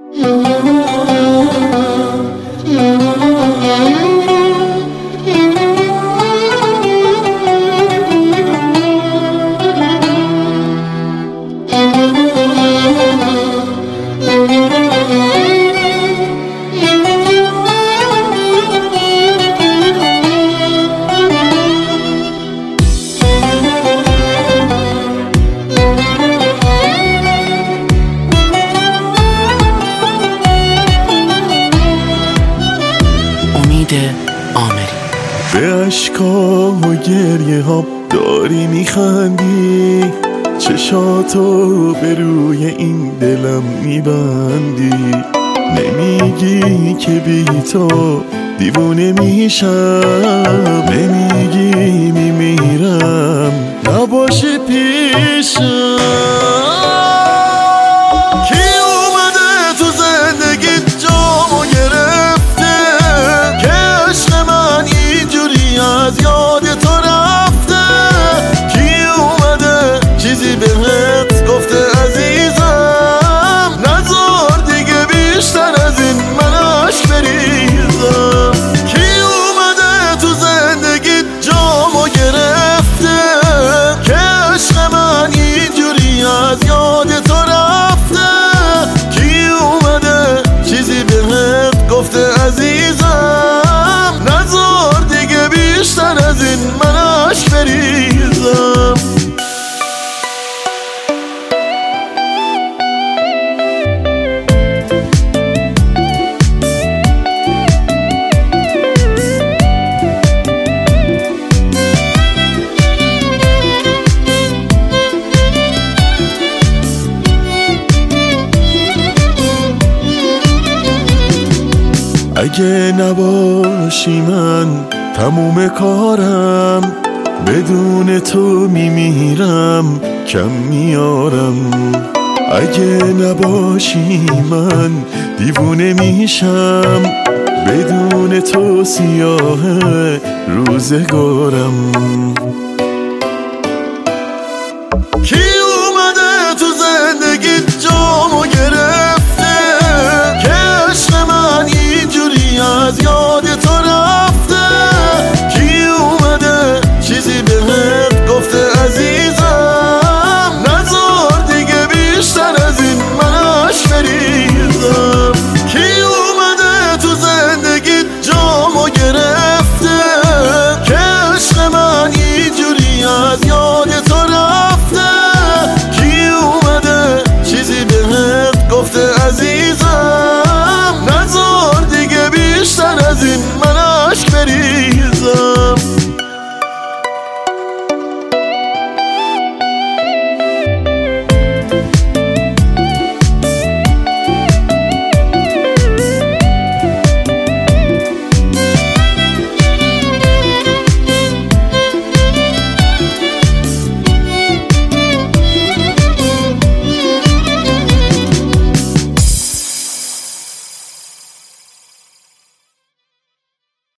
به اشکا و گریه ها داری میخندی، چشاتو به روی این دلم میبندی. نمیگی که بی تو دیوونه میشم، نمیگی میمیرم نباشی پیشم. از یاد تو رفته کی اومده چیزی بهت گفته عزیزم؟ نذار دیگه بیشتر از این من عشق بریزم. کی اومده تو زندگیت جامو گرفته که عشق من اینجوری از یاد تو رفته؟ کی اومده چیزی بهت گفته عزیزم؟ نذار بیشتر از این من عشق بریزم. اگه نباشی من تموم کارم، بدون تو میمیرم کم میارم. اگه نباشی من دیوونه میشم، بدون تو سیاه روزگارم.